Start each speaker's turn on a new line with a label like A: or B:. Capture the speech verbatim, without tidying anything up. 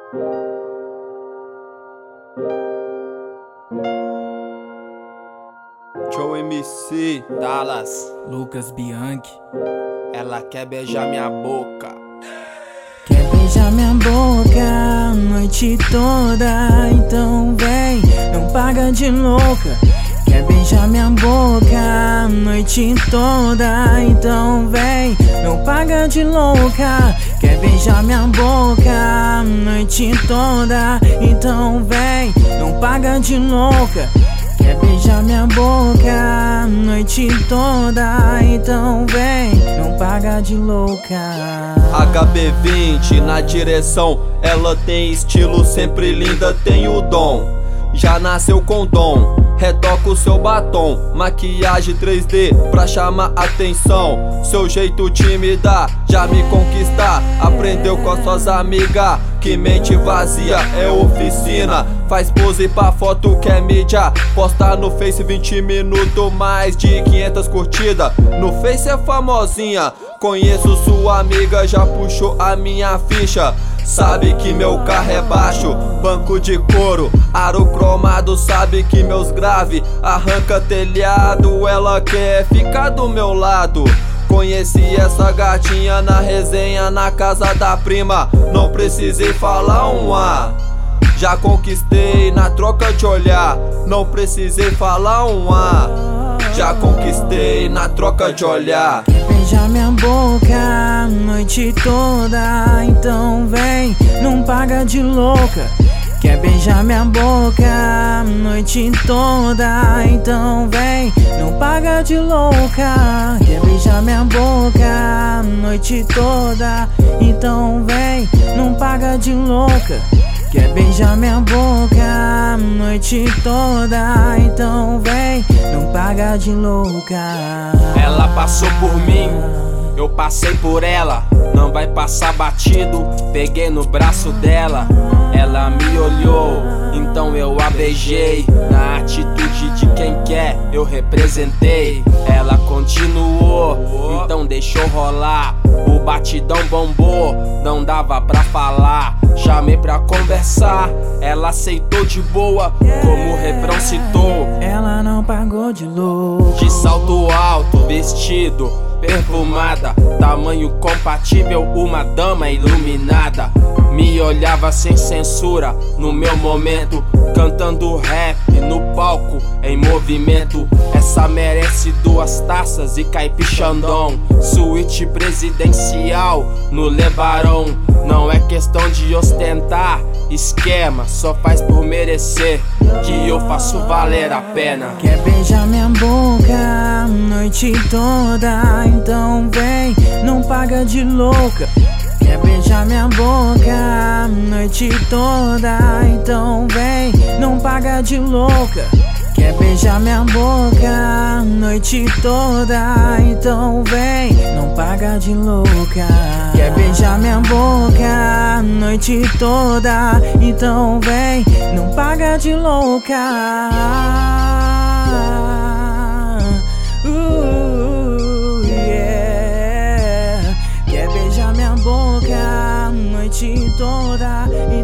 A: Joe M C,
B: Dallas,
C: Lucas Bianchi.
B: ela quer beijar minha boca.
C: Quer beijar minha boca a noite toda, então vem, não paga de louca. Quer beijar minha boca a noite toda, então vem, não paga de louca. Quer beijar minha boca a noite toda, então vem, não paga de louca. Quer beijar minha boca a noite toda, então vem, não paga de louca.
A: H B vinte na direção, ela tem estilo, sempre linda, tem o dom. Já nasceu com dom, retoca o seu batom, maquiagem três D pra chamar atenção. Seu jeito tímida já me conquista, aprendeu com as suas amigas que mente vazia é oficina. Faz pose pra foto que é mídia, posta no Face vinte minutos, mais de quinhentas curtidas. No Face é famosinha, conheço sua amiga, já puxou a minha ficha. Sabe que meu carro é baixo, banco de couro, aro cromado. Sabe que meus grave arranca telhado, ela quer ficar do meu lado. Conheci essa gatinha na resenha na casa da prima, não precisei falar um A. Já conquistei na troca de olhar, não precisei falar um A. Já conquistei na troca de olhar.
C: Quer beijar minha boca a noite toda, então vem, não paga de louca. Quer beijar minha boca a noite toda, então vem, não paga de louca. Quer beijar minha boca a noite toda, então vem, não paga de louca. Quer beijar minha boca a noite toda, então vem, não paga de louca.
B: Ela passou por mim, eu passei por ela, não vai passar batido. Peguei no braço dela, ela me olhou, então eu a beijei. Na atitude de quem quer, eu representei. Ela continuou, então deixou rolar. O batidão bombou, não dava pra falar. Chamei pra conversar, ela aceitou de boa, como o refrão citou.
C: Ela não pagou de louco.
B: De salto alto, vestido, perfumada, tamanho compatível, uma dama iluminada. Me olhava sem censura no meu momento, cantando rap no palco em movimento. Essa merece duas taças e caipichandão, suíte presidencial no Lebarão. Não é questão de ostentar, esquema só faz por merecer, que eu faço valer a pena.
C: Quer beijar minha boca a noite toda, então vem, não paga de louca. Quer beijar minha boca a noite toda, então vem, não paga de louca. Quer beijar minha boca a noite toda, então vem, não paga de louca. Quer beijar minha boca a noite toda, então vem, não paga de louca. Uh, yeah. Quer beijar minha boca a noite toda,